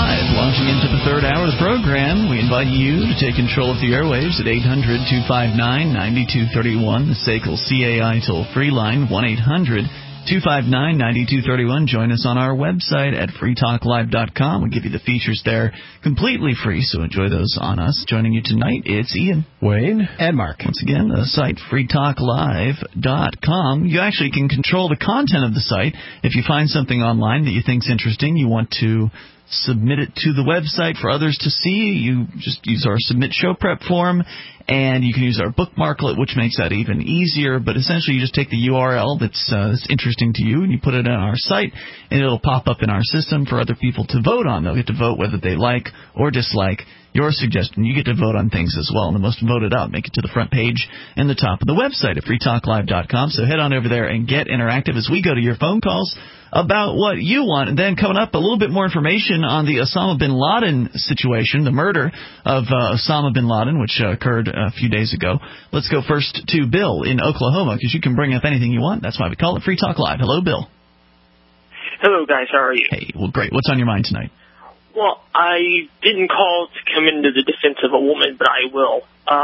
Live. Launching into the third hour of the program, we invite you to take control of the airwaves at 800-259-9231, the SACL CAI toll-free line, 1-800-259-9231. Join us on our website at freetalklive.com. We give you the features there completely free, so enjoy those on us. Joining you tonight, it's Ian, Wayne, and Mark. Once again, the site freetalklive.com. You actually can control the content of the site. If you find something online that you think's interesting, you want to submit it to the website for others to see. You just use our Submit Show Prep form, and you can use our bookmarklet, which makes that even easier. But essentially, you just take the URL that's interesting to you, and you put it on our site, and it'll pop up in our system for other people to vote on. They'll get to vote whether they like or dislike your suggestion. You get to vote on things as well, and the most voted out make it to the front page and the top of the website at freetalklive.com. So head on over there and get interactive as we go to your phone calls about what you want. And then coming up, a little bit more information on the Osama bin Laden situation, the murder of Osama bin Laden, which occurred a few days ago. Let's go first to Bill in Oklahoma, because you can bring up anything you want. That's why we call it Free Talk Live. Hello, Bill. Hello, guys. How are you? Hey, well, great. What's on your mind tonight? Well, I didn't call to come into the defense of a woman, but I will.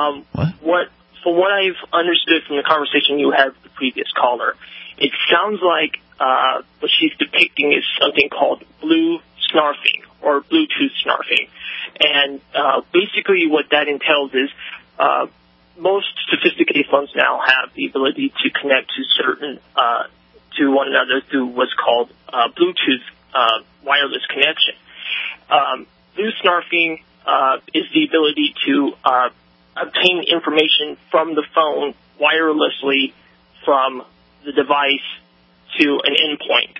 From what I've understood from the conversation you had with the previous caller, it sounds like what she's depicting is something called blue snarfing or Bluetooth snarfing. And basically what that entails is most sophisticated phones now have the ability to connect to certain to one another through what's called Bluetooth wireless connection. Blue snarfing is the ability to obtain information from the phone wirelessly from the device to an endpoint.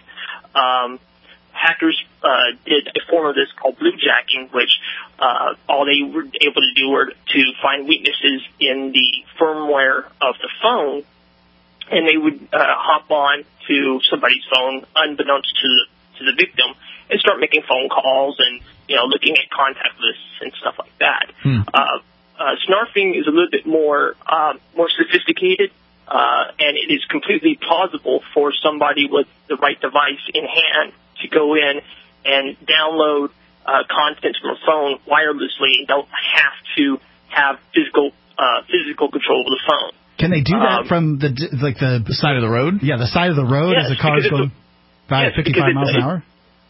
Hackers did a form of this called bluejacking, which all they were able to do were to find weaknesses in the firmware of the phone, and they would hop on to somebody's phone unbeknownst to the victim and start making phone calls and looking at contact lists and stuff like that. Snarfing is a little bit more sophisticated. And it is completely plausible for somebody with the right device in hand to go in and download content from a phone wirelessly and don't have to have physical control of the phone. Can they do that from the side of the road? Yeah, the side of the road as the car's going by at 55 miles an hour?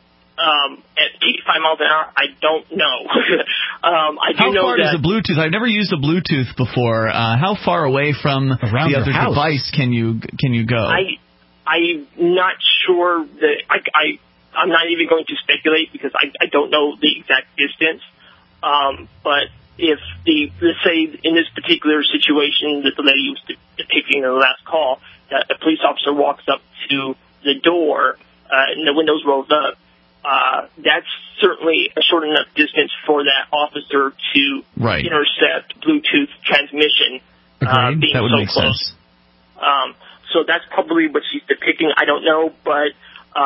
At 85 miles an hour, I don't know. How far does the Bluetooth? I've never used a Bluetooth before. How far away from the other device can you go? I'm not sure that I'm not even going to speculate because I don't know the exact distance. But if let's say in this particular situation that the lady was depicting in the last call, that a police officer walks up to the door and the windows rolled up. That's certainly a short enough distance for that officer to intercept Bluetooth transmission being that would so make close. Sense. So that's probably what she's depicting. I don't know, but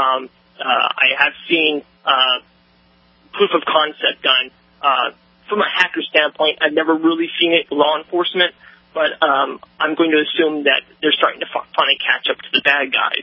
I have seen proof of concept done. From a hacker standpoint, I've never really seen it with law enforcement, but I'm going to assume that they're starting to finally catch up to the bad guys.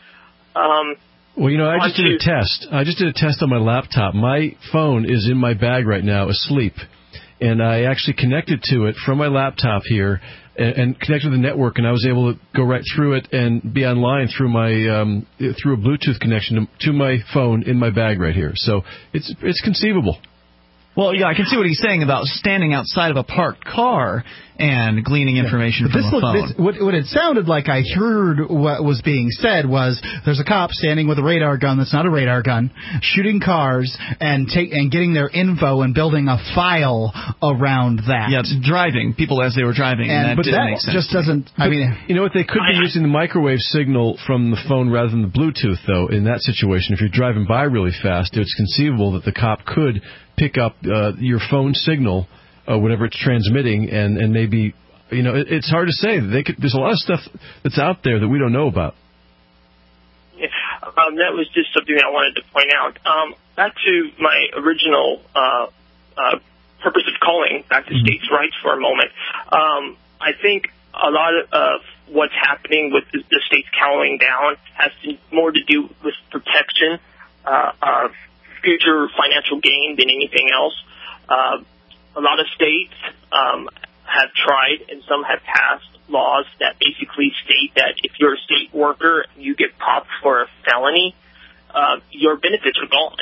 Well, I just did a test. I just did a test on my laptop. My phone is in my bag right now, asleep. And I actually connected to it from my laptop here and connected to the network, and I was able to go right through it and be online through my through a Bluetooth connection to my phone in my bag right here. So it's conceivable. Well, yeah, I can see what he's saying about standing outside of a parked car and gleaning information from a phone. What it sounded like I heard what was being said was there's a cop standing with a radar gun that's not a radar gun, shooting cars and getting their info and building a file around that. Yeah, it's driving people as they were driving, and but that just doesn't. I mean, you know what? They could be using the microwave signal from the phone rather than the Bluetooth, though. In that situation, if you're driving by really fast, it's conceivable that the cop could pick up your phone signal, whatever it's transmitting, and maybe, it's hard to say. There's a lot of stuff that's out there that we don't know about. Yeah, that was just something I wanted to point out. Back to my original purpose of calling, back to states' rights for a moment. I think a lot of what's happening with the states cowling down has more to do with protection of future financial gain than anything else. A lot of states have tried, and some have passed laws that basically state that if you're a state worker and you get popped for a felony, your benefits are gone.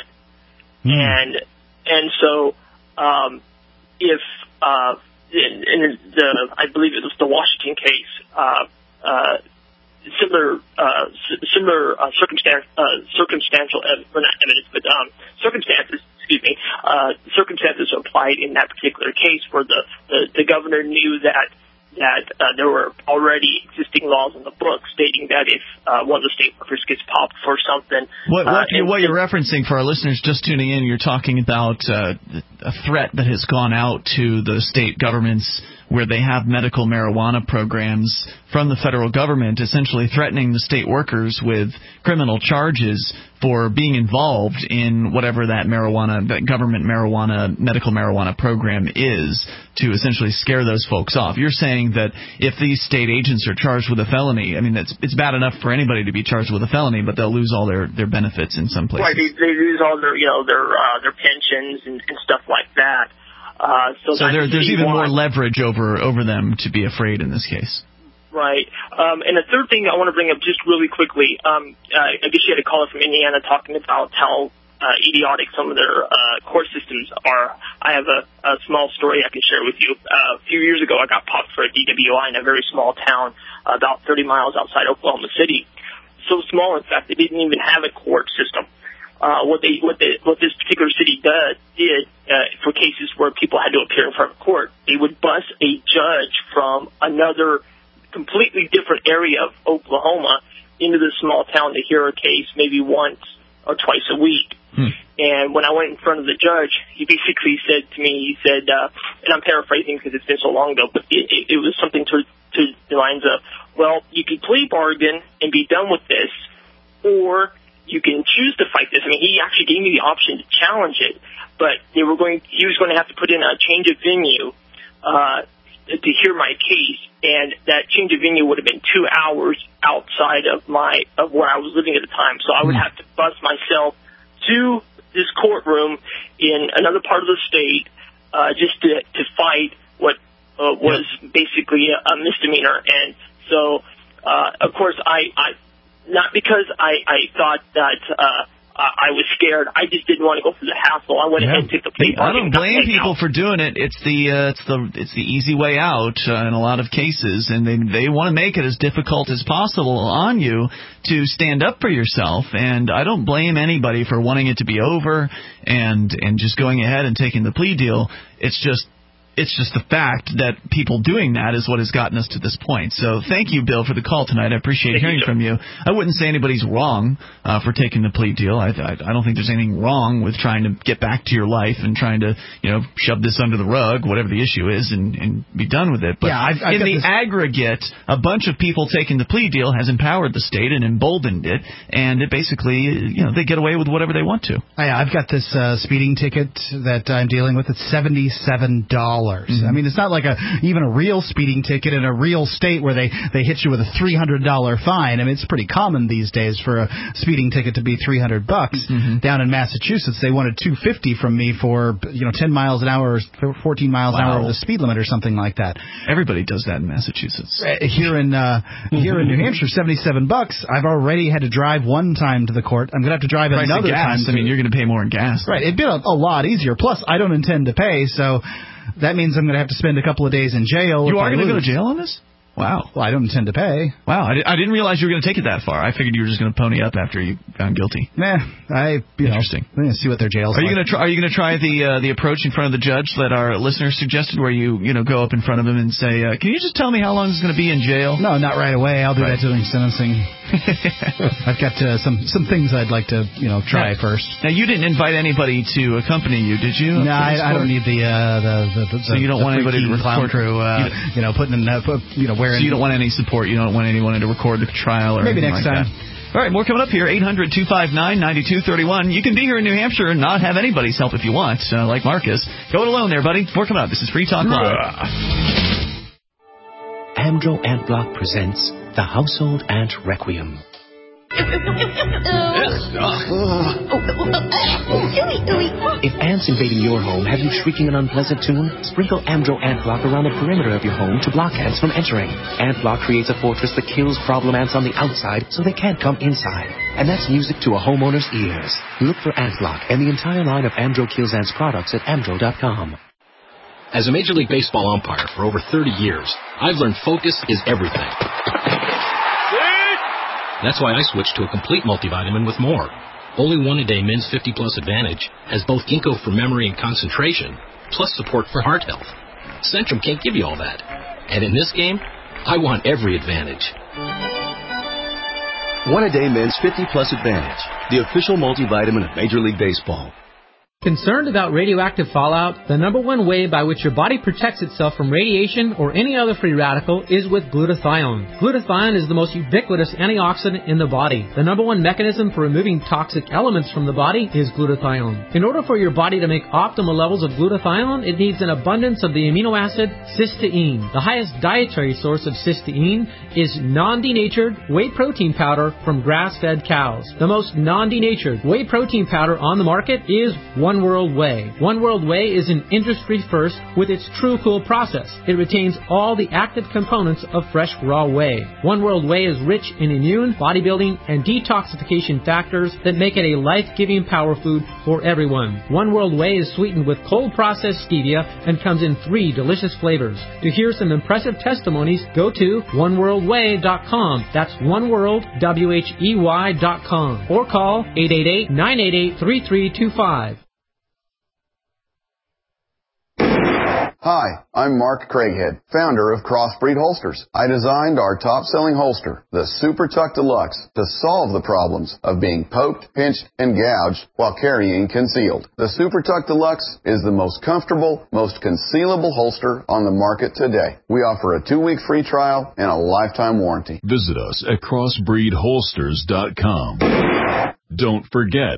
And so if I believe it was the Washington case, similar circumstantial, well, not evidence, but circumstances. Circumstances applied in that particular case where the governor knew that there were already existing laws in the book stating that if one of the state workers gets popped for something... What you're referencing for our listeners just tuning in, you're talking about a threat that has gone out to the state governments where they have medical marijuana programs from the federal government, essentially threatening the state workers with criminal charges for being involved in whatever that government medical marijuana program is, to essentially scare those folks off. You're saying that if these state agents are charged with a felony, I mean, it's bad enough for anybody to be charged with a felony, but they'll lose all their benefits in some places. Right, they lose all their pensions and stuff like that. So there's even more leverage over them to be afraid in this case. Right. And the third thing I want to bring up just really quickly, I guess you had a caller from Indiana talking about how idiotic some of their court systems are. I have a small story I can share with you. A few years ago, I got popped for a DWI in a very small town about 30 miles outside Oklahoma City. So small, in fact, they didn't even have a court system. What this particular city did for cases where people had to appear in front of court, they would bus a judge from another completely different area of Oklahoma into this small town to hear a case maybe once or twice a week. And when I went in front of the judge, he basically said to me, and I'm paraphrasing because it's been so long ago, but it was something to the lines of, well, you could plea bargain and be done with this, or you can choose to fight this. I mean, he actually gave me the option to challenge it, but he was going to have to put in a change of venue to hear my case, and that change of venue would have been 2 hours outside of where I was living at the time. So I would have to bus myself to this courtroom in another part of the state just to fight what was basically a misdemeanor. And so, of course, I not because I thought that I was scared. I just didn't want to go through the hassle. I went ahead and took the plea. I don't blame people for doing it. It's the easy way out in a lot of cases, and they want to make it as difficult as possible on you to stand up for yourself. And I don't blame anybody for wanting it to be over and just going ahead and taking the plea deal. It's just the fact that people doing that is what has gotten us to this point. So thank you, Bill, for the call tonight. I appreciate hearing from you. I wouldn't say anybody's wrong for taking the plea deal. I don't think there's anything wrong with trying to get back to your life and trying to shove this under the rug, whatever the issue is, and be done with it. But in the aggregate, a bunch of people taking the plea deal has empowered the state and emboldened it, and it basically, they get away with whatever they want to. I've got this speeding ticket that I'm dealing with. It's $77. I mean, it's not like even a real speeding ticket in a real state where they hit you with a $300 fine. I mean, it's pretty common these days for a speeding ticket to be $300. Down in Massachusetts, they wanted $250 from me for 10 miles an hour or 14 miles an hour over the speed limit or something like that. Everybody does that in Massachusetts. Here in New Hampshire, $77. I've already had to drive one time to the court. I'm going to have to drive another time. I mean, you're going to pay more in gas. Right. It'd be a lot easier. Plus, I don't intend to pay, so that means I'm going to have to spend a couple of days in jail. You are going to go to jail on this? Wow. Well, I don't intend to pay. Wow. I didn't realize you were going to take it that far. I figured you were just going to pony up after you found guilty. Interesting. I'm going to see what their jail's like. Are you going to try the approach in front of the judge that our listeners suggested, where you go up in front of him and say, "Can you just tell me how long this is going to be in jail?" No, not right away. I'll do that during sentencing. I've got some things I'd like to try first. Now, you didn't invite anybody to accompany you, did you? No, I don't need the so you don't want anybody to clown crew putting in so you don't want any support. You don't want anyone to record the trial or maybe anything next time. That. All right, more coming up here. 800-259-9231. You can be here in New Hampshire and not have anybody's help if you want, like Marcus. Go it alone there, buddy. More coming up. This is Free Talk Live. Andro Antblock presents The Household Ant Requiem. If ants invading your home have you shrieking an unpleasant tune, sprinkle Amdro Ant Block around the perimeter of your home to block ants from entering. Ant Block creates a fortress that kills problem ants on the outside so they can't come inside. And that's music to a homeowner's ears. Look for Ant Block and the entire line of Amdro Kills Ants products at Amdro.com. As a Major League Baseball umpire for over 30 years, I've learned focus is everything. That's why I switched to a complete multivitamin with more. Only one-a-day Men's 50-Plus Advantage has both ginkgo for memory and concentration, plus support for heart health. Centrum can't give you all that. And in this game, I want every advantage. One-a-day Men's 50-Plus Advantage, the official multivitamin of Major League Baseball. Concerned about radioactive fallout? The number one way by which your body protects itself from radiation or any other free radical is with glutathione. Glutathione is the most ubiquitous antioxidant in the body. The number one mechanism for removing toxic elements from the body is glutathione. In order for your body to make optimal levels of glutathione, it needs an abundance of the amino acid cysteine. The highest dietary source of cysteine is non-denatured whey protein powder from grass-fed cows. The most non-denatured whey protein powder on the market is One World Whey. One World Whey is an industry first with its True Cool process. It retains all the active components of fresh raw whey. One World Whey is rich in immune, bodybuilding, and detoxification factors that make it a life-giving power food for everyone. One World Whey is sweetened with cold-processed stevia and comes in 3 delicious flavors. To hear some impressive testimonies, go to oneworldwhey.com. That's oneworldwhey.com. Or call 888-988-3325. Hi, I'm Mark Craighead, founder of Crossbreed Holsters. I designed our top-selling holster, the Super Tuck Deluxe, to solve the problems of being poked, pinched, and gouged while carrying concealed. The Super Tuck Deluxe is the most comfortable, most concealable holster on the market today. We offer a 2-week free trial and a lifetime warranty. Visit us at crossbreedholsters.com. Don't forget,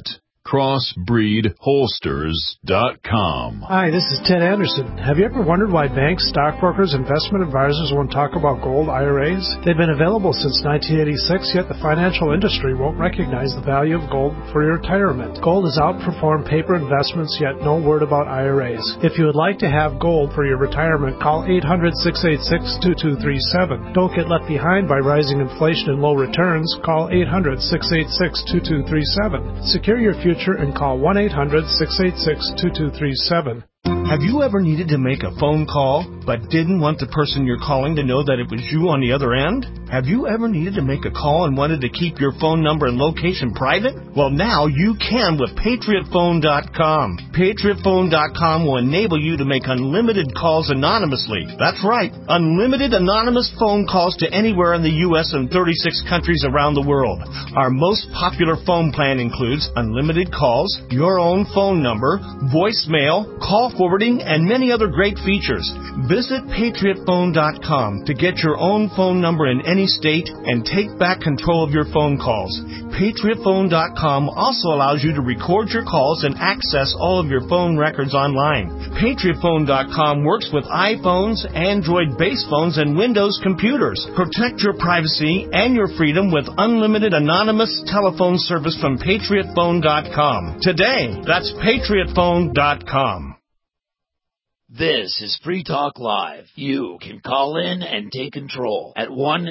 crossbreedholsters.com. Hi, this is Ted Anderson. Have you ever wondered why banks, stockbrokers, investment advisors won't talk about gold IRAs? They've been available since 1986, yet the financial industry won't recognize the value of gold for your retirement. Gold has outperformed paper investments, yet no word about IRAs. If you would like to have gold for your retirement, call 800-686-2237. Don't get left behind by rising inflation and low returns. Call 800-686-2237. Secure your future and call 1-800-686-2237. Have you ever needed to make a phone call but didn't want the person you're calling to know that it was you on the other end? Have you ever needed to make a call and wanted to keep your phone number and location private? Well, now you can with PatriotPhone.com. PatriotPhone.com will enable you to make unlimited calls anonymously. That's right, unlimited anonymous phone calls to anywhere in the U.S. and 36 countries around the world. Our most popular phone plan includes unlimited calls, your own phone number, voicemail, call forwarding, and many other great features. Visit PatriotPhone.com to get your own phone number in any state and take back control of your phone calls. PatriotPhone.com also allows you to record your calls and access all of your phone records online. PatriotPhone.com works with iPhones, Android base phones, and Windows computers. Protect your privacy and your freedom with unlimited anonymous telephone service from PatriotPhone.com. Today, that's PatriotPhone.com. This is Free Talk Live. You can call in and take control at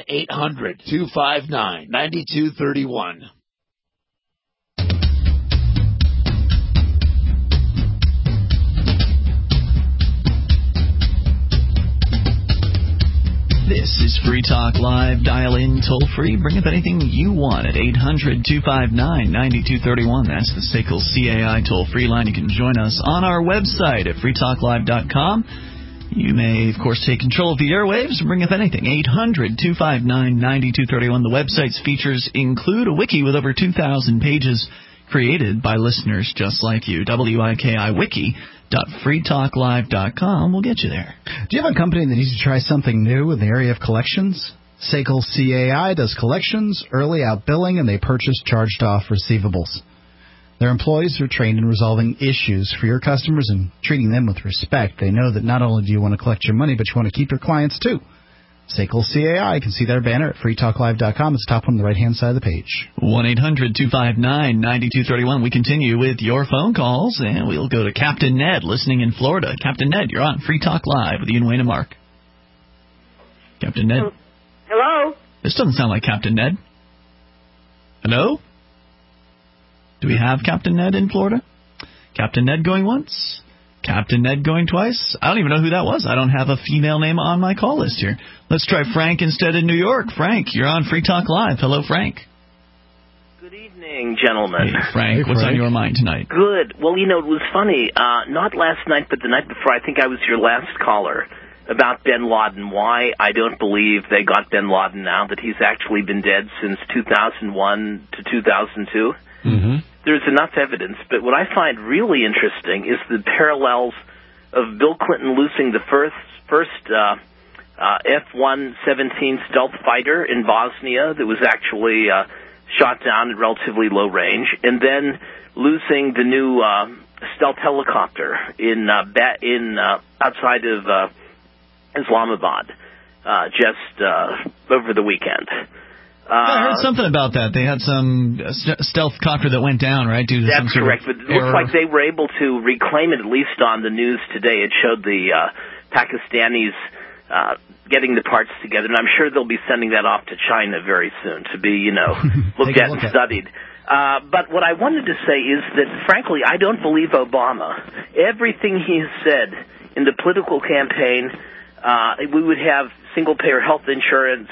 1-800-259-9231. This is Free Talk Live. Dial in toll-free. Bring up anything you want at 800-259-9231. That's the SACL CAI toll-free line. You can join us on our website at freetalklive.com. You may, of course, take control of the airwaves and bring up anything. 800-259-9231. The website's features include a wiki with over 2,000 pages created by listeners just like you. WIKI.freetalklive.com will get you there. Do you have a company that needs to try something new in the area of collections? SACL CAI does collections, early out billing, and they purchase charged-off receivables. Their employees are trained in resolving issues for your customers and treating them with respect. They know that not only do you want to collect your money, but you want to keep your clients too. SACL CAI. You can see their banner at freetalklive.com. It's top one on the right-hand side of the page. 1-800-259-9231. We continue with your phone calls, and we'll go to Captain Ned, listening in Florida. Captain Ned, you're on Free Talk Live with Ian, Wayne, and Mark. Captain Ned? Hello? This doesn't sound like Captain Ned. Hello? Do we have Captain Ned in Florida? Captain Ned going once? Captain Ned going twice? I don't even know who that was. I don't have a female name on my call list here. Let's try Frank instead in New York. Frank, you're on Free Talk Live. Hello, Frank. Good evening, gentlemen. Hey, Frank. What's on your mind tonight? Good. Well, it was funny. Not last night, but the night before, I think I was your last caller about bin Laden. Why I don't believe they got bin Laden now, that he's actually been dead since 2001 to 2002. Mm-hmm. There's enough evidence, but what I find really interesting is the parallels of Bill Clinton losing the first F-117 stealth fighter in Bosnia that was actually shot down at relatively low range, and then losing the new stealth helicopter in outside of Islamabad just over the weekend. I heard something about that. They had some stealth copter that went down, right? Due to That's some correct, but it looks like they were able to reclaim it, at least on the news today. It showed the Pakistanis getting the parts together, and I'm sure they'll be sending that off to China very soon to be, looked at and studied. But what I wanted to say is that, frankly, I don't believe Obama. Everything he's said in the political campaign, we would have single-payer health insurance,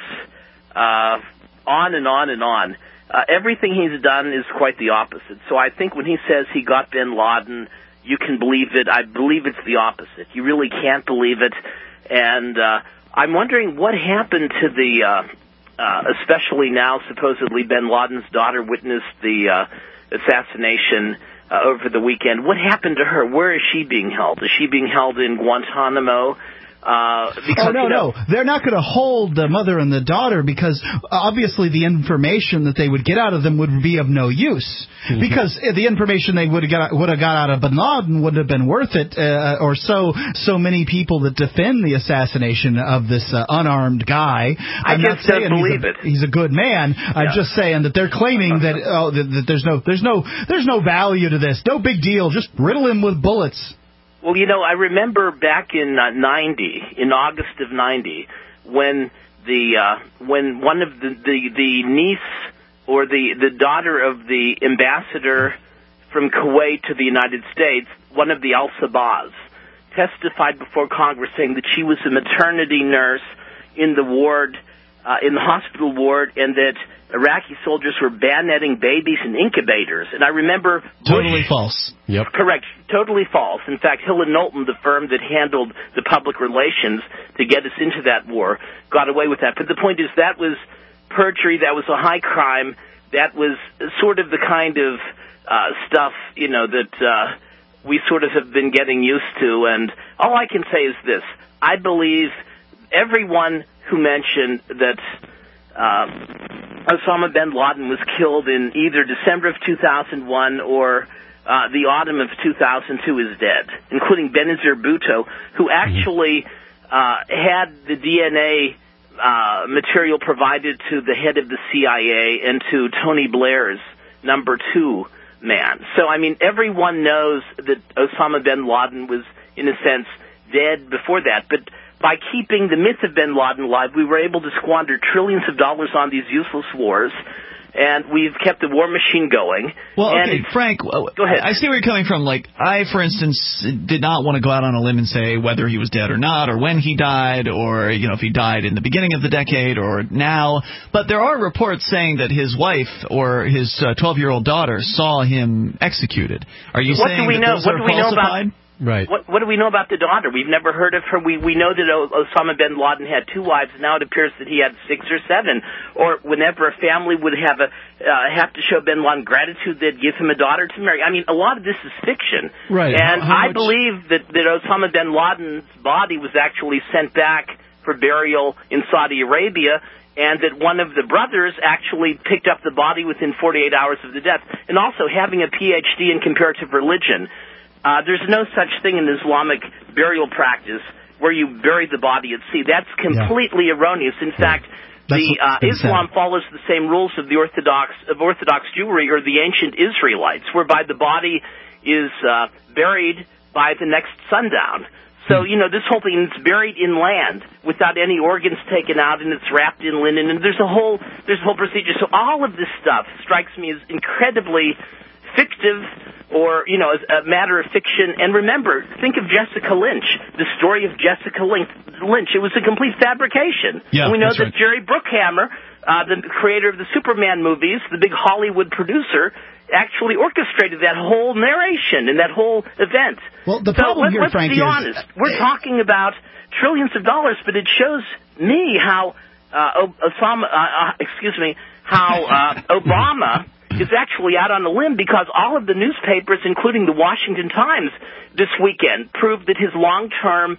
on and on and on. Everything he's done is quite the opposite. So I think when he says he got bin Laden, you can believe it. I believe it's the opposite. You really can't believe it. And I'm wondering what happened to the, especially now supposedly bin Laden's daughter witnessed the assassination over the weekend. What happened to her? Where is she being held? Is she being held in Guantanamo? Because, no. They're not going to hold the mother and the daughter because obviously the information that they would get out of them would be of no use. Mm-hmm. Because the information they would have got out of bin Laden would have been worth it, or so many people that defend the assassination of this unarmed guy. I just don't believe it. He's a good man. Yeah. I'm just saying that they're claiming that that there's no value to this. No big deal. Just riddle him with bullets. Well, I remember back in in August of 90, when when one of the niece or the daughter of the ambassador from Kuwait to the United States, one of the Al-Sabahs, testified before Congress saying that she was a maternity nurse in the ward, in the hospital ward, and that Iraqi soldiers were bayoneting babies in incubators. And I remember totally false. Yep. Correct. Totally false. In fact, Hill & Knowlton, the firm that handled the public relations to get us into that war, got away with that. But the point is that was perjury. That was a high crime. That was sort of the kind of stuff, that we sort of have been getting used to. And all I can say is this. I believe everyone who mentioned that Osama bin Laden was killed in either December of 2001 or the autumn of 2002 is dead, including Benazir Bhutto, who actually had the DNA material provided to the head of the CIA and to Tony Blair's number 2 man. So, everyone knows that Osama bin Laden was, in a sense, dead before that, but by keeping the myth of bin Laden alive, we were able to squander trillions of dollars on these useless wars, and we've kept the war machine going. Well, okay, Frank, go ahead. I see where you're coming from. Like, I, for instance, did not want to go out on a limb and say whether he was dead or not, or when he died, or, if he died in the beginning of the decade or now. But there are reports saying that his wife or his 12-year-old daughter saw him executed. Are you saying that those are falsified? Right. What do we know about the daughter? We've never heard of her. We know that Osama bin Laden had 2 wives. Now it appears that he had 6 or 7. Or whenever a family would have to show bin Laden gratitude, they'd give him a daughter to marry. A lot of this is fiction. Right. And I believe that Osama bin Laden's body was actually sent back for burial in Saudi Arabia, and that one of the brothers actually picked up the body within 48 hours of the death. And also having a Ph.D. in comparative religion. There's no such thing in Islamic burial practice where you bury the body at sea. That's completely erroneous. In fact, Islam follows the same rules of the Orthodox Jewry or the ancient Israelites, whereby the body is buried by the next sundown. So, this whole thing is buried in land without any organs taken out, and it's wrapped in linen, and there's a whole procedure. So all of this stuff strikes me as incredibly fictive or, as a matter of fiction. And remember, think of Jessica Lynch, the story of Jessica Lynch. It was a complete fabrication. Yeah, and we know that Jerry Bruckheimer, the creator of the Superman movies, the big Hollywood producer, actually orchestrated that whole narration and that whole event. Well, the problem here, Frank, let's be honest. We're talking about trillions of dollars, but it shows me how Obama is actually out on a limb, because all of the newspapers, including the Washington Times this weekend, proved that his long-form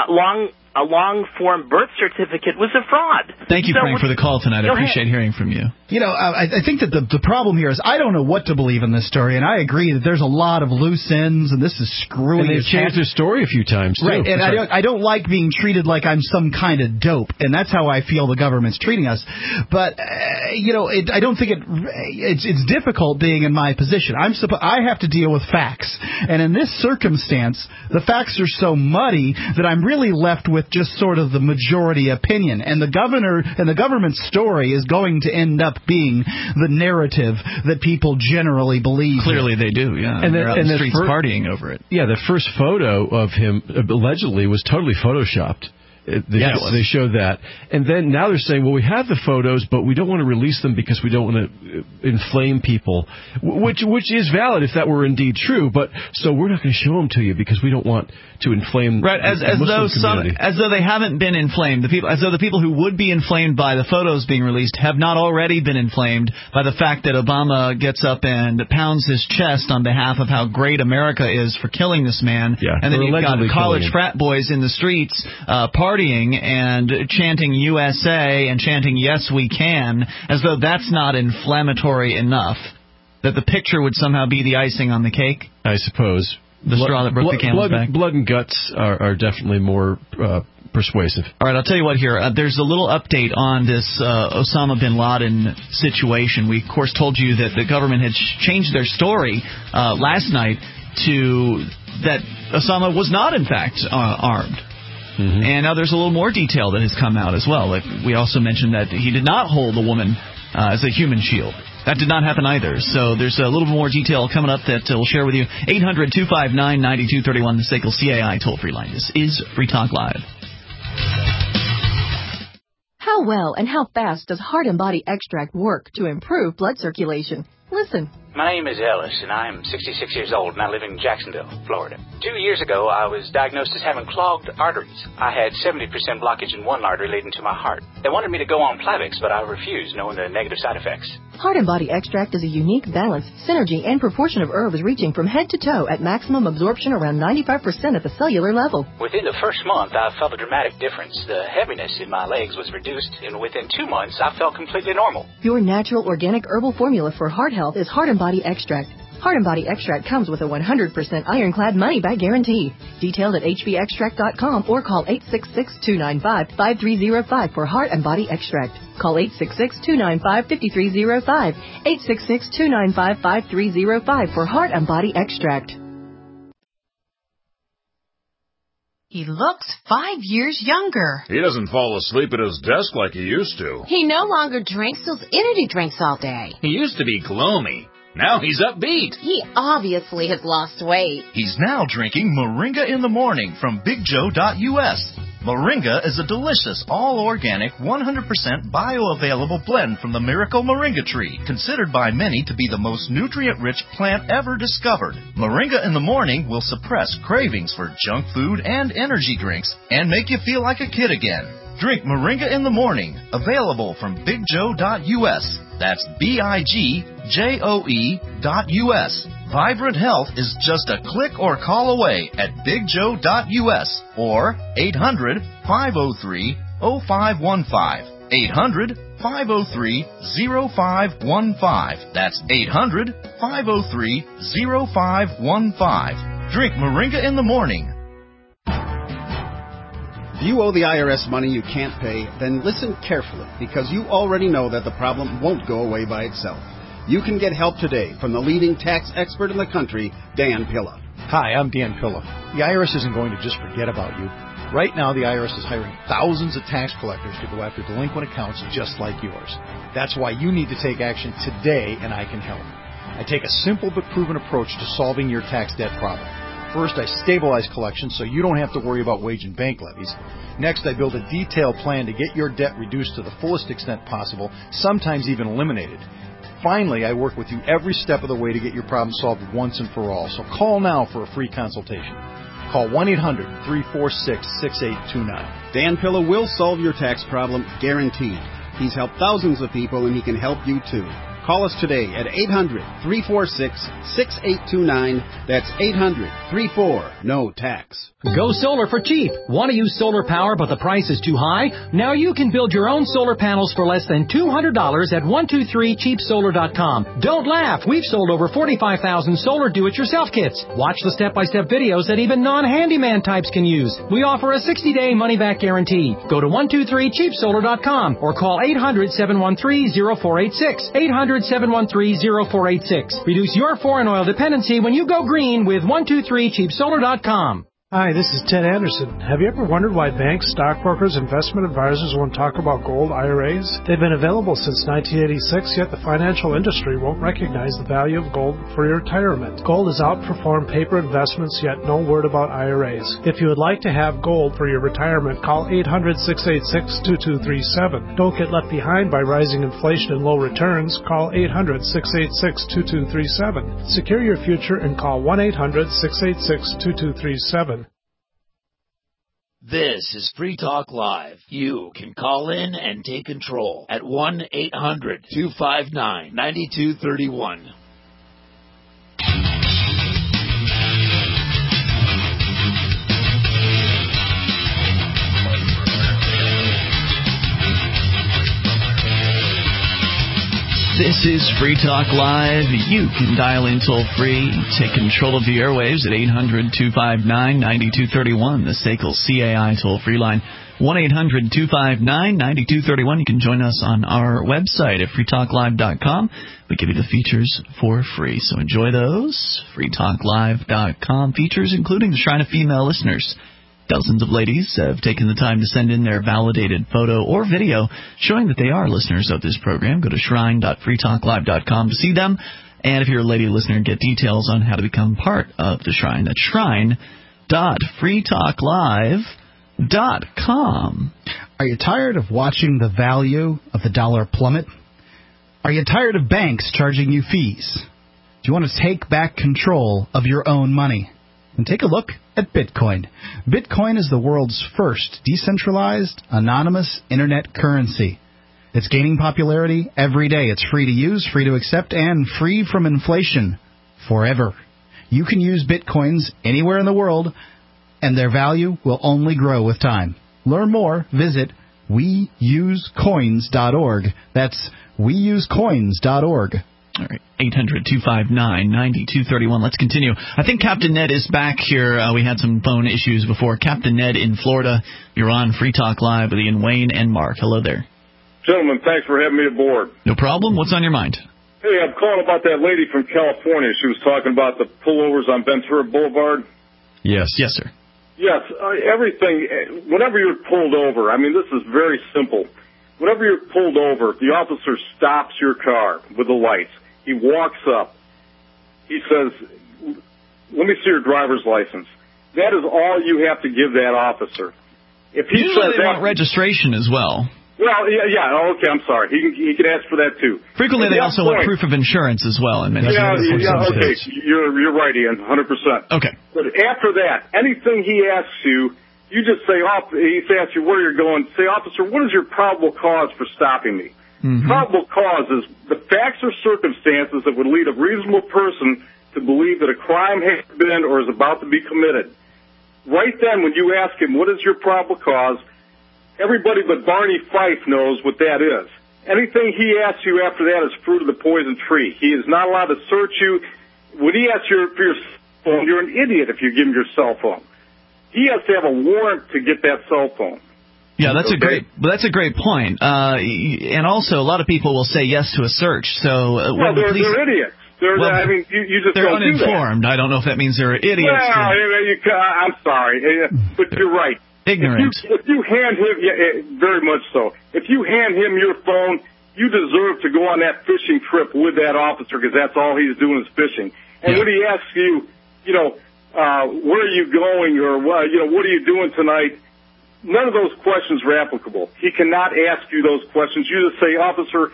birth certificate was a fraud. Thank you, Frank, for the call tonight. I appreciate hearing from you. I think that the problem here is I don't know what to believe in this story, and I agree that there's a lot of loose ends, and this is screwing. And they've changed their story a few times, too. Right, and I don't like being treated like I'm some kind of dope, and that's how I feel the government's treating us. But, I don't think it's difficult being in my position. I have to deal with facts, and in this circumstance, the facts are so muddy that I'm really left with just sort of the majority opinion, and the government's story is going to end up being the narrative that people generally believe. Clearly they do, yeah. And they're out in the streets partying over it. Yeah, the first photo of him allegedly was totally photoshopped. They showed that. And then now they're saying, well, we have the photos, but we don't want to release them because we don't want to inflame people, which is valid if that were indeed true. But so we're not going to show them to you because we don't want to inflame as though they haven't been inflamed. As though the people who would be inflamed by the photos being released have not already been inflamed by the fact that Obama gets up and pounds his chest on behalf of how great America is for killing this man. Yeah, and then you've got college frat boys in the streets partying and chanting USA and chanting Yes We Can, as though that's not inflammatory enough, that the picture would somehow be the icing on the cake. I suppose. The straw that broke the camel's back. Blood and guts are definitely more persuasive. All right, I'll tell you what here. There's a little update on this Osama bin Laden situation. We, of course, told you that the government had changed their story last night to that Osama was not, in fact, armed. Mm-hmm. And now there's a little more detail that has come out as well. Like we also mentioned that he did not hold a woman as a human shield. That did not happen either. So there's a little more detail coming up that we'll share with you. 800-259-9231, the SACL CAI toll-free line. This is Free Talk Live. How well and how fast does Heart and Body Extract work to improve blood circulation? Listen. My name is Ellis, and I'm 66 years old, and I live in Jacksonville, Florida. 2 years ago, I was diagnosed as having clogged arteries. I had 70% blockage in one artery leading to my heart. They wanted me to go on Plavix, but I refused, knowing the negative side effects. Heart and Body Extract is a unique balance, synergy, and proportion of herbs reaching from head to toe at maximum absorption around 95% at the cellular level. Within the first month, I felt a dramatic difference. The heaviness in my legs was reduced, and within 2 months, I felt completely normal. Your natural organic herbal formula for heart health is Heart and Body Extract. Heart and Body Extract comes with a 100% ironclad money-back guarantee. Detailed at hbextract.com or call 866-295-5305 for Heart and Body Extract. Call 866-295-5305. 866-295-5305 for Heart and Body Extract. He looks 5 years younger. He doesn't fall asleep at his desk like he used to. He no longer drinks those energy drinks all day. He used to be gloomy. Now he's upbeat. He obviously has lost weight. He's now drinking Moringa in the Morning from BigJoe.us. Moringa is a delicious, all-organic, 100% bioavailable blend from the miracle moringa tree, considered by many to be the most nutrient-rich plant ever discovered. Moringa in the Morning will suppress cravings for junk food and energy drinks and make you feel like a kid again. Drink Moringa in the Morning, available from BigJoe.us. That's BIGJOE.us. Vibrant Health is just a click or call away at BigJoe.us or 800-503-0515. 800-503-0515. That's 800-503-0515. Drink Moringa in the Morning. If you owe the IRS money you can't pay, then listen carefully, because you already know that the problem won't go away by itself. You can get help today from the leading tax expert in the country, Dan Pilla. Hi, I'm Dan Pilla. The IRS isn't going to just forget about you. Right now, the IRS is hiring thousands of tax collectors to go after delinquent accounts just like yours. That's why you need to take action today, and I can help. I take a simple but proven approach to solving your tax debt problem. First, I stabilize collections so you don't have to worry about wage and bank levies. Next, I build a detailed plan to get your debt reduced to the fullest extent possible, sometimes even eliminated. Finally, I work with you every step of the way to get your problem solved once and for all. So call now for a free consultation. Call 1-800-346-6829. Dan Pilla will solve your tax problem, guaranteed. He's helped thousands of people, and he can help you too. Call us today at 800-346-6829. That's 800-34-NO-TAX. Go solar for cheap. Want to use solar power but the price is too high? Now you can build your own solar panels for less than $200 at 123cheapsolar.com. Don't laugh. We've sold over 45,000 solar do-it-yourself kits. Watch the step-by-step videos that even non-handyman types can use. We offer a 60-day money-back guarantee. Go to 123cheapsolar.com or call 800-713-0486. 800-713-0486. Reduce your foreign oil dependency when you go green with 123cheapsolar.com. Hi, this is Ted Anderson. Have you ever wondered why banks, stockbrokers, investment advisors won't talk about gold IRAs? They've been available since 1986, yet the financial industry won't recognize the value of gold for your retirement. Gold has outperformed paper investments, yet no word about IRAs. If you would like to have gold for your retirement, call 800-686-2237. Don't get left behind by rising inflation and low returns. Call 800-686-2237. Secure your future and call 1-800-686-2237. This is Free Talk Live. You can call in and take control at 1-800-259-9231. This is Free Talk Live. You can dial in toll-free, take control of the airwaves at 800-259-9231, the SACL CAI toll-free line, 1-800-259-9231. You can join us on our website at freetalklive.com. We give you the features for free, so enjoy those. freetalklive.com features, including the Shrine of Female Listeners. Dozens of ladies have taken the time to send in their validated photo or video showing that they are listeners of this program. Go to shrine.freetalklive.com to see them. And if you're a lady listener, get details on how to become part of the Shrine. That's shrine.freetalklive.com. Are you tired of watching the value of the dollar plummet? Are you tired of banks charging you fees? Do you want to take back control of your own money? And take a look at Bitcoin. Bitcoin is the world's first decentralized, anonymous internet currency. It's gaining popularity every day. It's free to use, free to accept, and free from inflation forever. You can use Bitcoins anywhere in the world, and their value will only grow with time. Learn more. Visit weusecoins.org. That's weusecoins.org. All right, 800-259-9231. Let's continue. I think Captain Ned is back here. We had some phone issues before. Captain Ned in Florida, you're on Free Talk Live with Ian Wayne and Mark. Hello there. Gentlemen, thanks for having me aboard. No problem. What's on your mind? Hey, I'm calling about that lady from California. She was talking about the pullovers on Ventura Boulevard. Yes. Yes, sir. Yes, everything, whenever you're pulled over, I mean, this is very simple. Whenever you're pulled over, the officer stops your car with the lights. He walks up. He says, let me see your driver's license. That is all you have to give that officer. If he Usually says they that, want registration as well. Well, yeah, okay, I'm sorry. He can ask for that too. Frequently they also want proof of insurance as well in many cases. Okay, you're right, Ian, 100%. Okay. But after that, anything he asks you, you just say, he asks you where you're going, say, officer, what is your probable cause for stopping me? Mm-hmm. Probable cause is the facts or circumstances that would lead a reasonable person to believe that a crime has been or is about to be committed. Right then, when you ask him, what is your probable cause, everybody but Barney Fife knows what that is. Anything he asks you after that is fruit of the poison tree. He is not allowed to search you. When he asks you for your phone, you're an idiot if you give him your cell phone. he has to have a warrant to get that cell phone. Yeah, that's a great point. And also, a lot of people will say yes to a search. So they're idiots. I mean, you just they're don't uninformed. do that. I don't know if that means they're idiots. Well, I'm sorry, but you're right. Ignorant. If you hand him, very much so. If you hand him your phone, you deserve to go on that fishing trip with that officer because that's all he's doing is fishing. And when he asks you, where are you going or what are you doing tonight? None of those questions are applicable. He cannot ask you those questions. You just say, officer,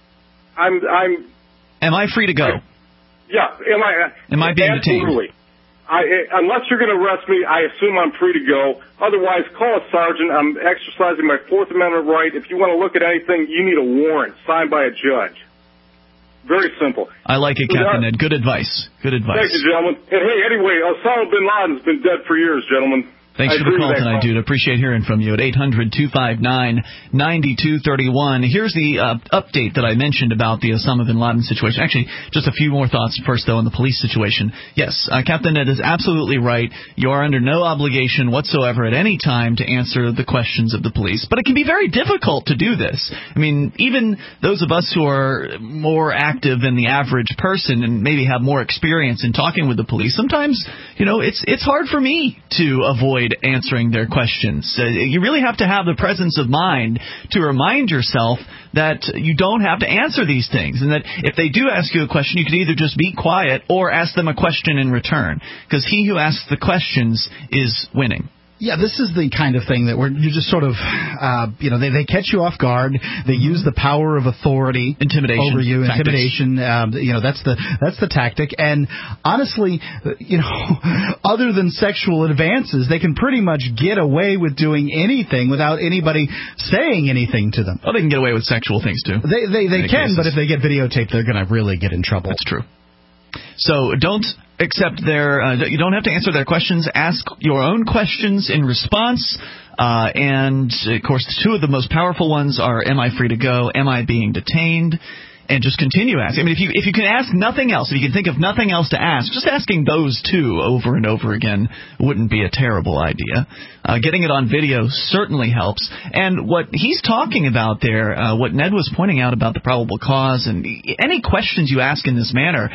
Am I free to go? Yeah. Am I being absolutely. detained? Unless you're going to arrest me, I assume I'm free to go. Otherwise, call a sergeant. I'm exercising my Fourth Amendment right. If you want to look at anything, you need a warrant signed by a judge. Very simple. I like it, Captain Ed. Good advice. Good advice. Thank you, gentlemen. And hey, anyway, Osama bin Laden's been dead for years, gentlemen. Thanks for the call tonight, dude. Appreciate hearing from you at 800-259-9231. Here's the update that I mentioned about the Osama bin Laden situation. Actually, just a few more thoughts first, though, on the police situation. Yes, Captain Ed is absolutely right. You are under no obligation whatsoever at any time to answer the questions of the police. But it can be very difficult to do this. I mean, even those of us who are more active than the average person and maybe have more experience in talking with the police, sometimes, it's hard for me to avoid answering their questions. You really have to have the presence of mind to remind yourself that you don't have to answer these things, and that if they do ask you a question, you can either just be quiet or ask them a question in return, because he who asks the questions is winning. Yeah, this is the kind of thing that you just sort of, they catch you off guard. They use the power of authority over you. Intimidation. That's the tactic. And honestly, other than sexual advances, they can pretty much get away with doing anything without anybody saying anything to them. Oh, they can get away with sexual things too. They can, but if they get videotaped, they're going to really get in trouble. That's true. So don't accept you don't have to answer their questions. Ask your own questions in response. And, of course, two of the most powerful ones are, am I free to go? Am I being detained? And just continue asking. I mean, if you can ask nothing else, if you can think of nothing else to ask, just asking those two over and over again wouldn't be a terrible idea. Getting it on video certainly helps. And what he's talking about there, what Ned was pointing out about the probable cause, and any questions you ask in this manner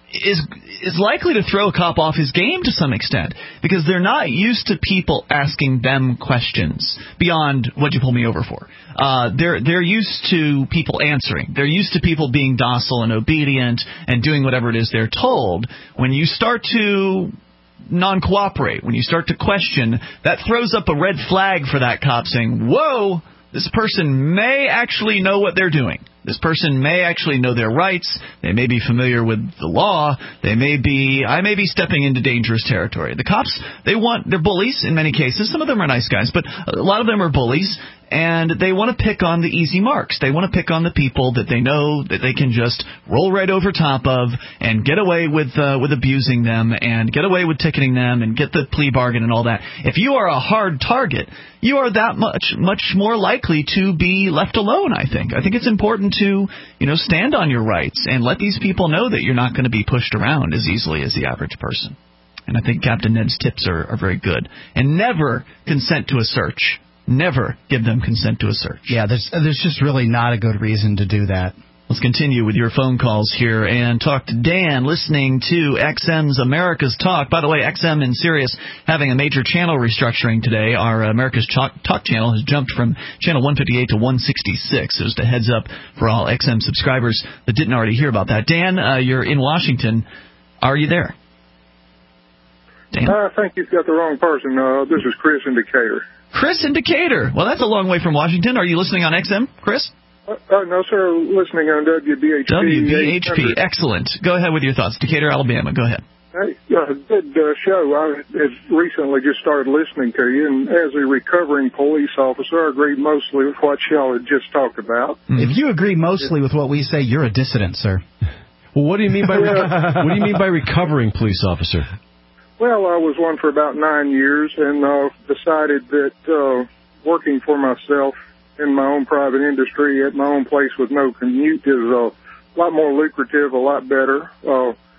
is likely to throw a cop off his game to some extent, because they're not used to people asking them questions beyond what'd you pull me over for. They're used to people answering. They're used to people being docile and obedient and doing whatever it is they're told. When you start to non-cooperate, when you start to question, that throws up a red flag for that cop saying, whoa, this person may actually know what they're doing. This person may actually know their rights. They may be familiar with the law. I may be stepping into dangerous territory. The cops, they're bullies in many cases. Some of them are nice guys, but a lot of them are bullies, and they want to pick on the easy marks. They want to pick on the people that they know that they can just roll right over top of and get away with abusing them and get away with ticketing them and get the plea bargain and all that. If you are a hard target, you are that much more likely to be left alone, I think. I think it's important to, stand on your rights and let these people know that you're not going to be pushed around as easily as the average person. And I think Captain Ned's tips are very good. And never consent to a search. Never give them consent to a search. Yeah, there's just really not a good reason to do that. Let's continue with your phone calls here and talk to Dan, listening to XM's America's Talk. By the way, XM and Sirius having a major channel restructuring today. Our America's Talk channel has jumped from channel 158 to 166. So just a heads up for all XM subscribers that didn't already hear about that. Dan, you're in Washington. Are you there? Dan? I think you've got the wrong person. This is Chris in Decatur. Chris in Decatur. Well, that's a long way from Washington. Are you listening on XM, Chris? No, sir. Listening on WBHP. WBHP. Excellent. Go ahead with your thoughts. Decatur, Alabama. Go ahead. Hey, good show. I have recently just started listening to you, and as a recovering police officer, I agree mostly with what y'all had just talked about. If you agree mostly with what we say, you're a dissident, sir. Well, what do you mean by recovering police officer? Well, I was one for about 9 years, and decided that working for myself in my own private industry at my own place with no commute is a lot more lucrative, a lot better.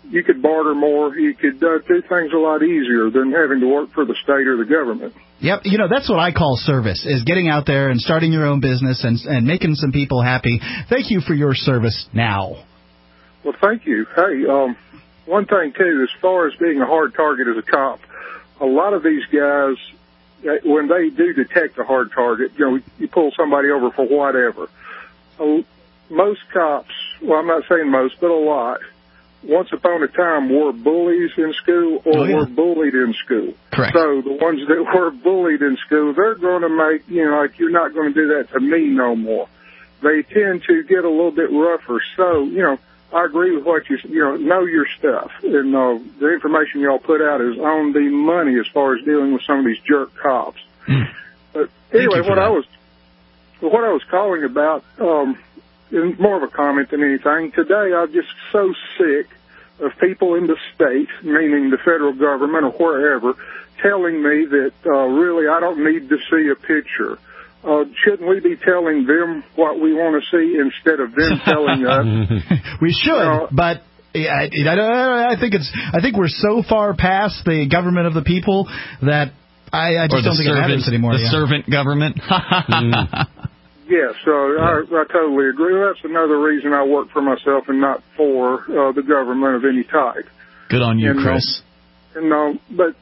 you could barter more. You could do things a lot easier than having to work for the state or the government. Yep, that's what I call service, is getting out there and starting your own business and making some people happy. Thank you for your service now. Well, thank you. Hey, one thing, too, as far as being a hard target as a cop, a lot of these guys, when they do detect a hard target, you pull somebody over for whatever. Most cops, well, I'm not saying most, but a lot, once upon a time were bullies in school or were bullied in school. Correct. So the ones that were bullied in school, they're going to make, like, you're not going to do that to me no more. They tend to get a little bit rougher. So, I agree with what you know your stuff. And the information y'all put out is on the money as far as dealing with some of these jerk cops. But anyway, what I was calling about, is more of a comment than anything. Today, I'm just so sick of people in the state, meaning the federal government or wherever, telling me that really I don't need to see a picture. Shouldn't we be telling them what we want to see instead of them telling us? We should, but I think we're so far past the government of the people that I just don't think it matters anymore. The servant government. Yes, I totally agree. That's another reason I work for myself and not for the government of any type. Good on you, Chris. But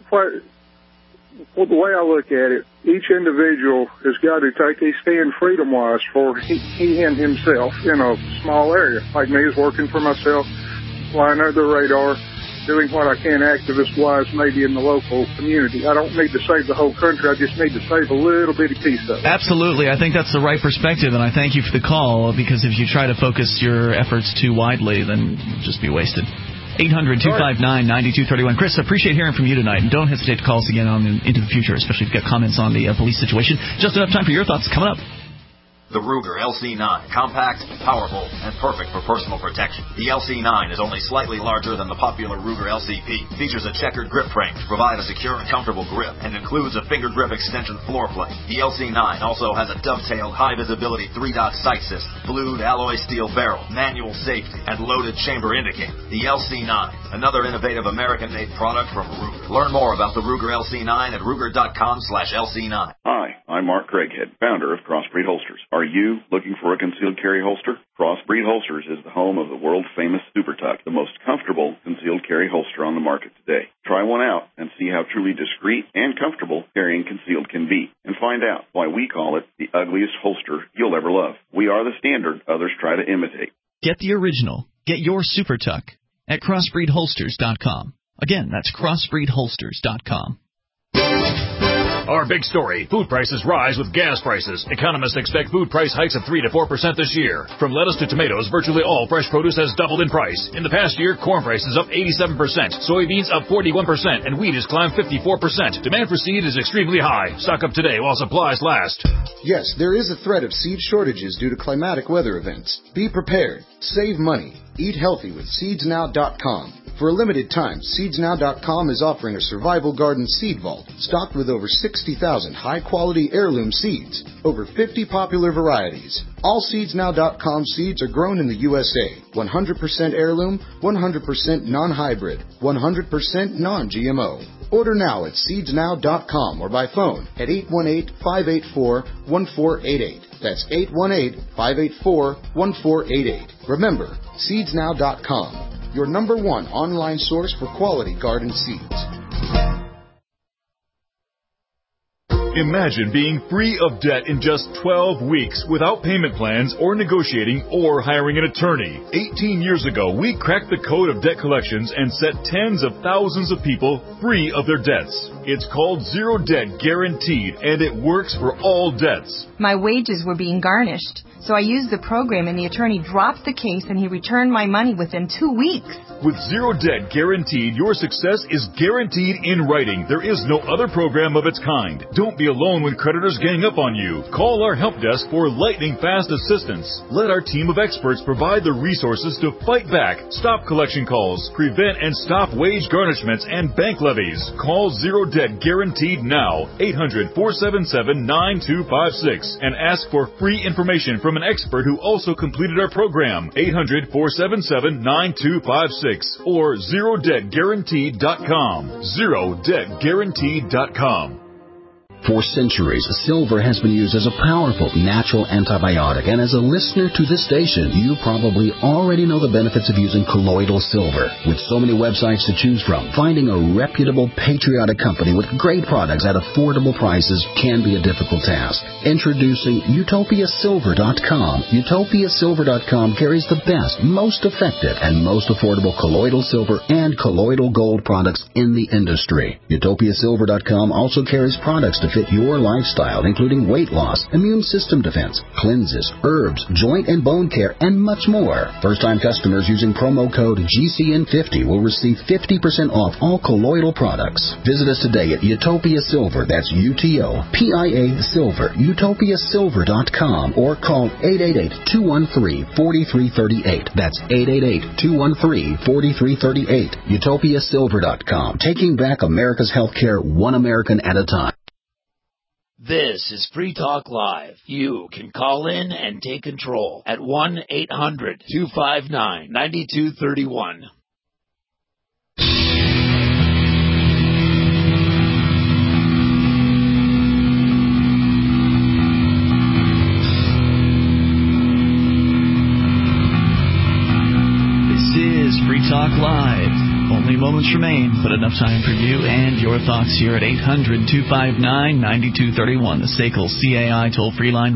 the way I look at it, each individual has got to take a stand freedom-wise for he and himself in a small area. Like me, is working for myself, flying under the radar, doing what I can activist-wise maybe in the local community. I don't need to save the whole country. I just need to save a little bitty piece of it. Absolutely. I think that's the right perspective, and I thank you for the call, because if you try to focus your efforts too widely, then you'll just be wasted. 800-259-9231. Chris, I appreciate hearing from you tonight, and don't hesitate to call us again into the future, especially if you've got comments on the police situation. Just enough time for your thoughts coming up. The Ruger LC9, compact, powerful, and perfect for personal protection. The LC9 is only slightly larger than the popular Ruger LCP, features a checkered grip frame to provide a secure and comfortable grip, and includes a finger grip extension floor plate. The LC9 also has a dovetailed high-visibility 3-dot sight system, blued alloy steel barrel, manual safety, and loaded chamber indicator. The LC9, another innovative American-made product from Ruger. Learn more about the Ruger LC9 at Ruger.com/LC9. Hi, I'm Mark Craighead, founder of Crossbreed Holsters. Are you looking for a concealed carry holster? Crossbreed Holsters is the home of the world-famous Super Tuck, the most comfortable concealed carry holster on the market today. Try one out and see how truly discreet and comfortable carrying concealed can be, and find out why we call it the ugliest holster you'll ever love. We are the standard others try to imitate. Get the original. Get your Super Tuck at CrossbreedHolsters.com. Again, that's CrossbreedHolsters.com. Our big story, food prices rise with gas prices. Economists expect food price hikes of 3 to 4% this year. From lettuce to tomatoes, virtually all fresh produce has doubled in price. In the past year, corn prices up 87%, soybeans up 41%, and wheat has climbed 54%. Demand for seed is extremely high. Stock up today while supplies last. Yes, there is a threat of seed shortages due to climatic weather events. Be prepared. Save money. Eat healthy with SeedsNow.com. For a limited time, SeedsNow.com is offering a survival garden seed vault stocked with over 60,000 high-quality heirloom seeds, over 50 popular varieties. All SeedsNow.com seeds are grown in the USA, 100% heirloom, 100% non-hybrid, 100% non-GMO. Order now at SeedsNow.com or by phone at 818-584-1488. That's 818-584-1488. Remember, SeedsNow.com. Your #1 online source for quality garden seeds. Imagine being free of debt in just 12 weeks without payment plans or negotiating or hiring an attorney. 18 years ago, we cracked the code of debt collections and set tens of thousands of people free of their debts. It's called Zero Debt Guaranteed, and it works for all debts. My wages were being garnished, so I used the program and the attorney dropped the case and he returned my money within 2 weeks. With Zero Debt Guaranteed, your success is guaranteed in writing. There is no other program of its kind. Don't be alone when creditors gang up on you. Call our help desk for lightning-fast assistance. Let our team of experts provide the resources to fight back, stop collection calls, prevent and stop wage garnishments and bank levies. Call Zero Debt Guaranteed now, 800-477-9256, and ask for free information from an expert who also completed our program, 800-477-9256, or ZeroDebtGuaranteed.com. ZeroDebtGuaranteed.com. For centuries, silver has been used as a powerful natural antibiotic, and as a listener to this station, you probably already know the benefits of using colloidal silver. With so many websites to choose from, finding a reputable, patriotic company with great products at affordable prices can be a difficult task. Introducing UtopiaSilver.com. UtopiaSilver.com carries the best, most effective, and most affordable colloidal silver and colloidal gold products in the industry. UtopiaSilver.com also carries products to fit your lifestyle, including weight loss, immune system defense, cleanses, herbs, joint and bone care, and much more. First-time customers using promo code GCN50 will receive 50% off all colloidal products. Visit us today at Utopia Silver, that's UTOPIA Silver, UtopiaSilver.com, or call 888-213-4338. That's 888-213-4338. UtopiaSilver.com, taking back America's healthcare one American at a time. This is Free Talk Live. You can call in and take control at 1-800-259-9231. This is Free Talk Live. Only moments remain, but enough time for you and your thoughts here at 800-259-9231. The SACL CAI toll-free line,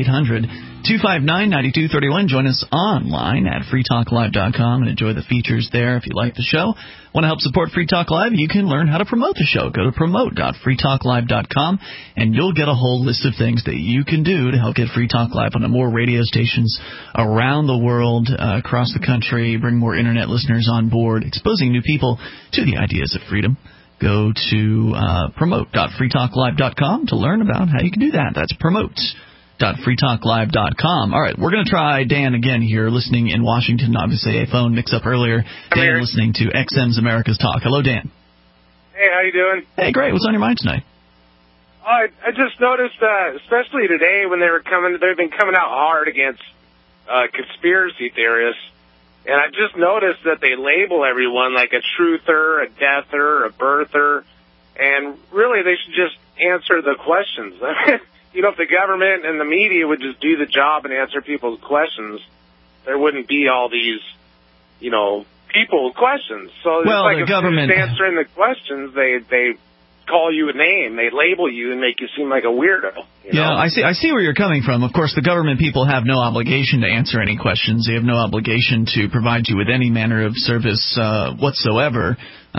1-800-259-9231. Join us online at freetalklive.com and enjoy the features there if you like the show. Want to help support Free Talk Live? You can learn how to promote the show. Go to promote.freetalklive.com, and you'll get a whole list of things that you can do to help get Free Talk Live onto more radio stations around the world, across the country, bring more Internet listeners on board, exposing new people to the ideas of freedom. Go to promote.freetalklive.com to learn about how you can do that. That's promote.freetalklive.com. All right, we're going to try Dan again here, listening in Washington. Obviously, a phone mix-up earlier. Dan listening to XM's America's Talk. Hello, Dan. Hey, how you doing? Hey, great. What's on your mind tonight? I just noticed, especially today when they've been coming out hard against conspiracy theorists, and I just noticed that they label everyone like a truther, a deather, a birther, and really they should just answer the questions. You know, if the government and the media would just do the job and answer people's questions, there wouldn't be all these, people's questions. So well, like the government answering the questions, they call you a name, they label you and make you seem like a weirdo. Yeah, I see where you're coming from. Of course, the government people have no obligation to answer any questions. They have no obligation to provide you with any manner of service whatsoever.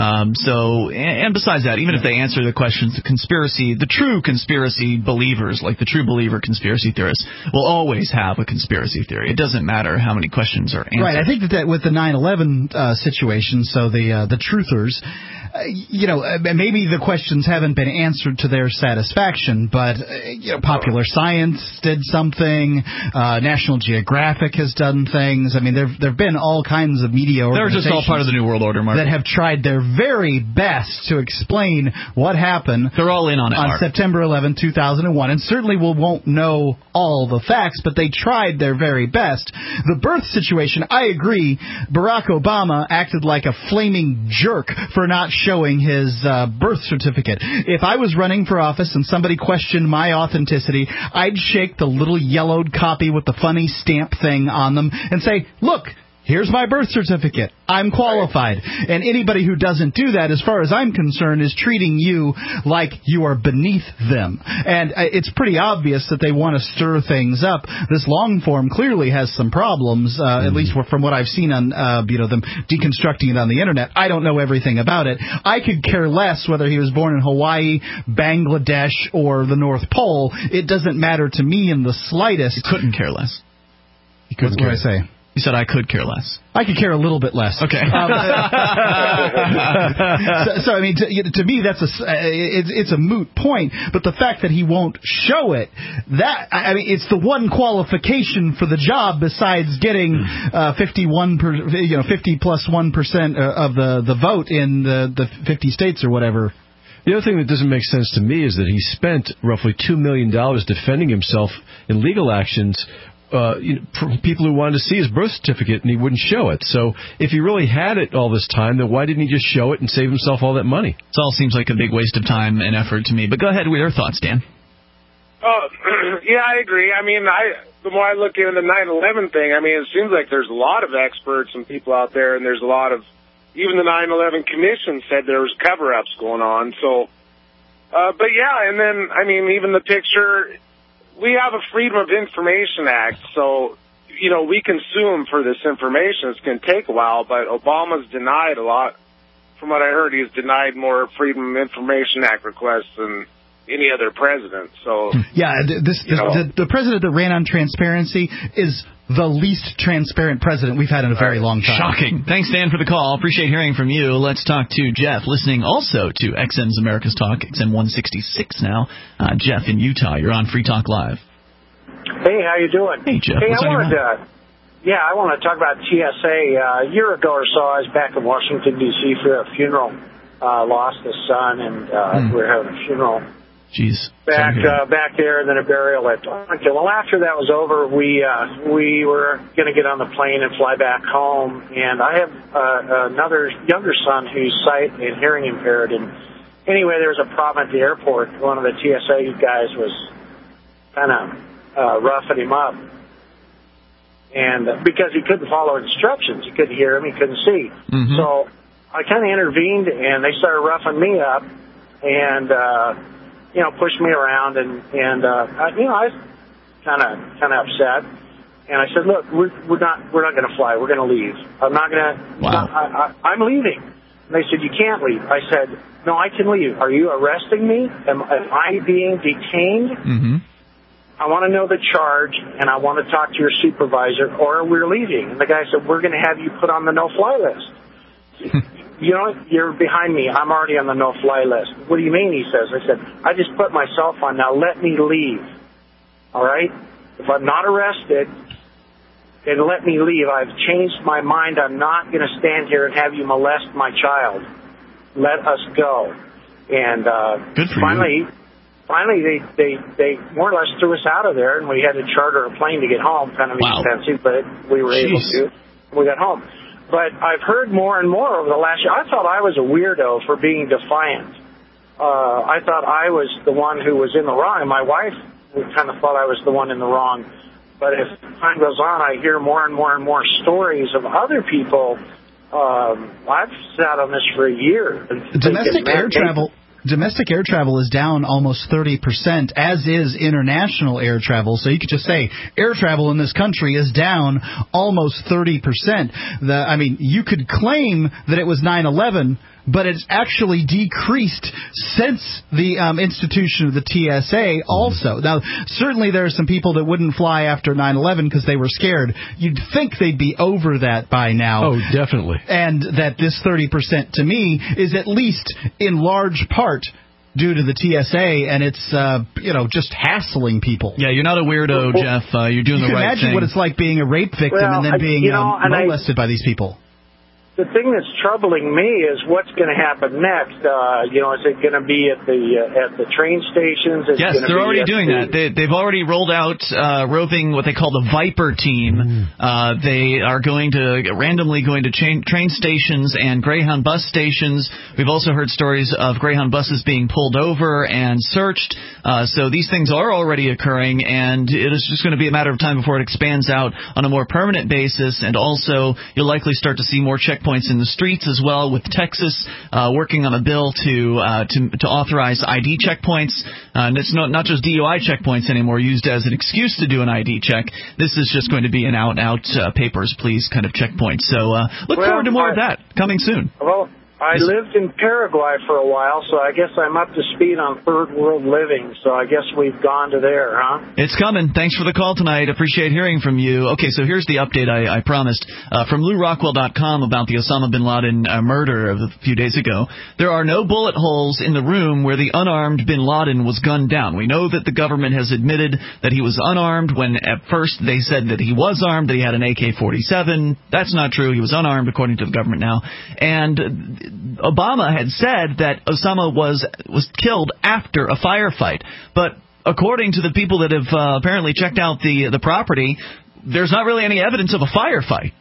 And besides that, even if they answer the questions, the true conspiracy believers, like the true believer conspiracy theorists, will always have a conspiracy theory. It doesn't matter how many questions are answered. Right. I think that with the 9/11 situation, so the truthers, maybe the questions haven't been answered to their satisfaction, but Popular Science did something, National Geographic has done things. I mean, there've been all kinds of media organizations. They're just all part of the New World Order, Mark. That have tried their very best to explain what happened. They're all in on it, on Mark. September 11, 2001, and certainly we won't know all the facts, but they tried their very best. The birth situation, I agree. Barack Obama acted like a flaming jerk for not showing his birth certificate. If I was running for office and somebody questioned my authenticity, I'd shake the little yellowed copy with the funny stamp thing on them and say, look, here's my birth certificate. I'm qualified. And anybody who doesn't do that, as far as I'm concerned, is treating you like you are beneath them. And it's pretty obvious that they want to stir things up. This long form clearly has some problems, at least from what I've seen on them deconstructing it on the Internet. I don't know everything about it. I could care less whether he was born in Hawaii, Bangladesh, or the North Pole. It doesn't matter to me in the slightest. You couldn't care less. What did I say? You said I could care less. I could care a little bit less. Okay. So I mean, to me, that's it's a moot point. But the fact that he won't show it, it's the one qualification for the job besides getting 50+1% of the vote in the 50 states or whatever. The other thing that doesn't make sense to me is that he spent roughly $2 million defending himself in legal actions. People who wanted to see his birth certificate, and he wouldn't show it. So if he really had it all this time, then why didn't he just show it and save himself all that money? It all seems like a big waste of time and effort to me. But go ahead with your thoughts, Dan. Yeah, I agree. I mean, the more I look into the 9/11 thing, I mean, it seems like there's a lot of experts and people out there, and there's a lot of, even the 9/11 Commission said there was cover-ups going on. So, but yeah, and then, I mean, even the picture, we have a Freedom of Information Act, so, we consume for this information. It's going to take a while, but Obama's denied a lot. From what I heard, he's denied more Freedom of Information Act requests than any other president. So yeah, the president that ran on transparency is the least transparent president we've had in a very long time. Shocking. Thanks, Dan, for the call. Appreciate hearing from you. Let's talk to Jeff, listening also to XM's America's Talk, XM 166 now. Jeff in Utah, you're on Free Talk Live. Hey, how you doing? Hey, Jeff. Hey, I want to talk about TSA. A year ago or so, I was back in Washington, D.C. for a funeral. Lost a son, and we were having a funeral. Jeez. Back there, and then a burial at Arlington. Well, after that was over, we were going to get on the plane and fly back home. And I have another younger son who's sight and hearing impaired. And anyway, there was a problem at the airport. One of the TSA guys was kind of roughing him up, and because he couldn't follow instructions, he couldn't hear him, he couldn't see. Mm-hmm. So I kind of intervened, and they started roughing me up, and pushed me around, and I was kind of upset, and I said, look, we're not going to fly, we're going to leave. I'm not going to. Wow. I'm leaving. And they said, you can't leave. I said, no, I can leave. Are you arresting me? Am I being detained? Mm-hmm. I want to know the charge, and I want to talk to your supervisor, or we're leaving. And the guy said, we're going to have you put on the no-fly list. You're behind me. I'm already on the no-fly list. What do you mean, he says. I said, I just put myself on. Now let me leave. All right? If I'm not arrested, then let me leave. I've changed my mind. I'm not going to stand here and have you molest my child. Let us go. And good for you. Finally, they more or less threw us out of there, and we had to charter a plane to get home. Kind of expensive, but we were able to. We got home. But I've heard more and more over the last year. I thought I was a weirdo for being defiant. I thought I was the one who was in the wrong, and my wife kind of thought I was the one in the wrong. But as time goes on, I hear more and more and more stories of other people. I've sat on this for a year. Domestic air travel is down almost 30%, as is international air travel. So you could just say air travel in this country is down almost 30%. You could claim that it was 9/11, but it's actually decreased since the institution of the TSA also. Now, certainly there are some people that wouldn't fly after 9/11 because they were scared. You'd think they'd be over that by now. Oh, definitely. And that this 30% to me is at least in large part due to the TSA, and it's, just hassling people. Yeah, you're not a weirdo, Jeff. You're doing the right thing. You can imagine what it's like being a rape victim and then being molested by these people. The thing that's troubling me is what's going to happen next. Is it going to be at the train stations? Yes, they're already doing that. They've already rolled out roving, what they call the Viper team. They are randomly going to train stations and Greyhound bus stations. We've also heard stories of Greyhound buses being pulled over and searched. So these things are already occurring, and it is just going to be a matter of time before it expands out on a more permanent basis. And also, you'll likely start to see more checkpoints in the streets as well, with Texas working on a bill to authorize ID checkpoints. And it's not just DUI checkpoints anymore used as an excuse to do an ID check. This is just going to be an out papers, please kind of checkpoint. So look forward to more of that coming soon. Well, I lived in Paraguay for a while, so I guess I'm up to speed on third world living. So I guess we've gone to there, huh? It's coming. Thanks for the call tonight. Appreciate hearing from you. Okay, so here's the update I promised from LouRockwell.com about the Osama bin Laden murder of a few days ago. There are no bullet holes in the room where the unarmed bin Laden was gunned down. We know that the government has admitted that he was unarmed when at first they said that he was armed, that he had an AK-47. That's not true. He was unarmed, according to the government now. And Obama had said that Osama was killed after a firefight. But according to the people that have apparently checked out the property, there's not really any evidence of a firefight.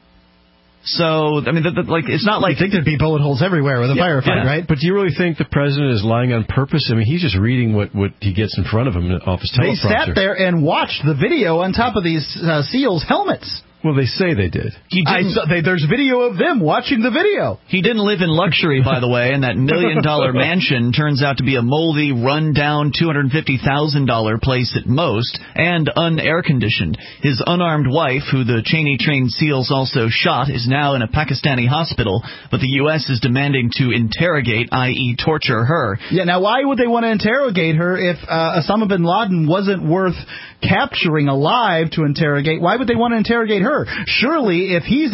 So, I mean, it's not like... You think there'd be bullet holes everywhere with a firefight, right? But do you really think the president is lying on purpose? I mean, he's just reading what he gets in front of him off his teleprompter. They sat there and watched the video on top of these SEALs' helmets. Well, they say they did. There's video of them watching the video. He didn't live in luxury, by the way, and that $1 million mansion turns out to be a moldy, run-down $250,000 place at most, and un-air-conditioned. His unarmed wife, who the Cheney-trained SEALs also shot, is now in a Pakistani hospital, but the U.S. is demanding to interrogate, i.e. torture her. Yeah, now why would they want to interrogate her if Osama bin Laden wasn't worth capturing alive to interrogate? Why would they want to interrogate her? Surely, if he's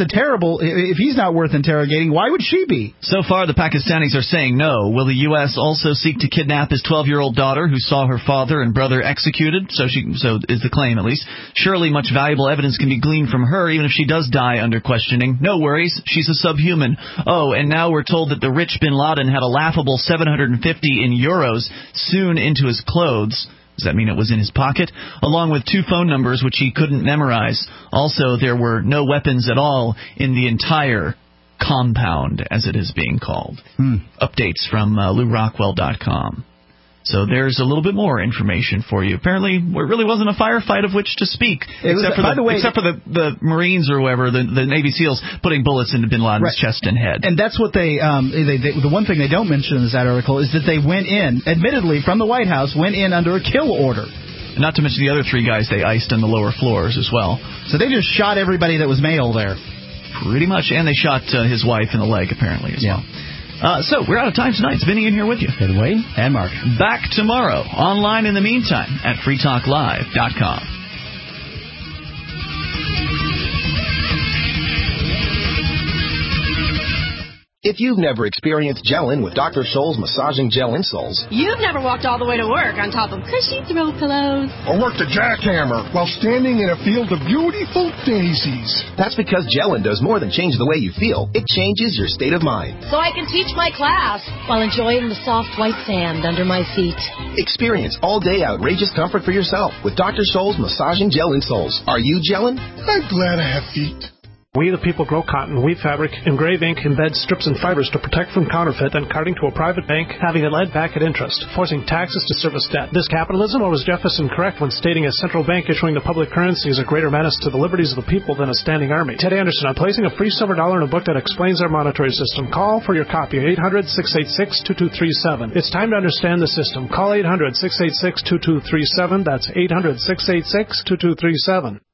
not worth interrogating, why would she be? So far, the Pakistanis are saying no. Will the U.S. also seek to kidnap his 12-year-old daughter, who saw her father and brother executed? So is the claim, at least. Surely, much valuable evidence can be gleaned from her, even if she does die under questioning. No worries, she's a subhuman. Oh, and now we're told that the rich bin Laden had a laughable 750 in euros sewn into his clothes. Does that mean it was in his pocket? Along with 2 phone numbers, which he couldn't memorize. Also, there were no weapons at all in the entire compound, as it is being called. Updates from LouRockwell.com. So there's a little bit more information for you. Apparently, it really wasn't a firefight of which to speak, except for the Marines or whoever, the Navy SEALs, putting bullets into bin Laden's chest and head. And that's what the one thing they don't mention in that article is that they went in, admittedly from the White House, went in under a kill order. Not to mention the other 3 guys they iced on the lower floors as well. So they just shot everybody that was male there. Pretty much, and they shot his wife in the leg, apparently, as well. So, we're out of time tonight. It's Vinny in here with you. And Wayne. And Mark. Back tomorrow. Online in the meantime at freetalklive.com. If you've never experienced gelling with Dr. Scholl's massaging gel insoles, you've never walked all the way to work on top of cushy throw pillows, or worked a jackhammer while standing in a field of beautiful daisies. That's because gelling does more than change the way you feel. It changes your state of mind. So I can teach my class while enjoying the soft white sand under my feet. Experience all-day outrageous comfort for yourself with Dr. Scholl's massaging gel insoles. Are you gelling? I'm glad I have feet. We the people grow cotton, weave fabric, engrave ink, embed strips and fibers to protect from counterfeit and carting to a private bank, having it led back at interest, forcing taxes to service debt. This capitalism, or was Jefferson correct when stating a central bank issuing the public currency is a greater menace to the liberties of the people than a standing army? Ted Anderson, I'm placing a free silver dollar in a book that explains our monetary system. Call for your copy, 800-686-2237. It's time to understand the system. Call 800-686-2237. That's 800-686-2237.